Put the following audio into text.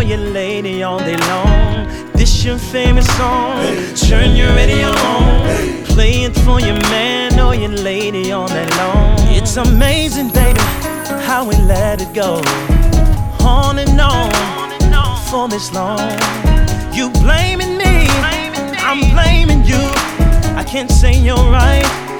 or your lady all day long. This your famous song, turn your radio on. Play it for your man or your lady all day long. It's amazing, baby, how we let it go on and on for this long. You blaming me, I'm blaming you. I can't say you're right,